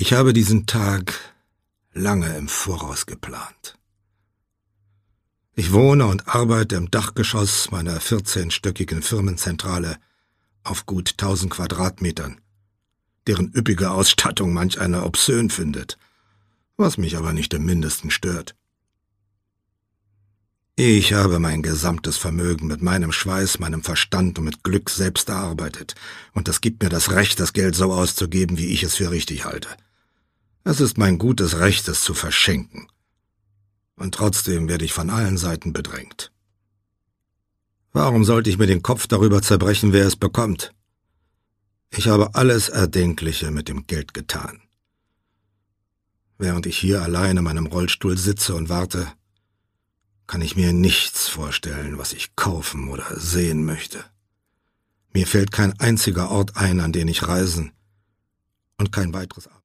Ich habe diesen Tag lange im Voraus geplant. Ich wohne und arbeite im Dachgeschoss meiner 14-stöckigen Firmenzentrale auf gut 1000 Quadratmetern, deren üppige Ausstattung manch einer obszön findet, was mich aber nicht im Mindesten stört. Ich habe mein gesamtes Vermögen mit meinem Schweiß, meinem Verstand und mit Glück selbst erarbeitet, und das gibt mir das Recht, das Geld so auszugeben, wie ich es für richtig halte. Es ist mein gutes Recht, es zu verschenken. Und trotzdem werde ich von allen Seiten bedrängt. Warum sollte ich mir den Kopf darüber zerbrechen, wer es bekommt? Ich habe alles Erdenkliche mit dem Geld getan. Während ich hier allein in meinem Rollstuhl sitze und warte, kann ich mir nichts vorstellen, was ich kaufen oder sehen möchte. Mir fällt kein einziger Ort ein, an den ich reisen und kein weiteres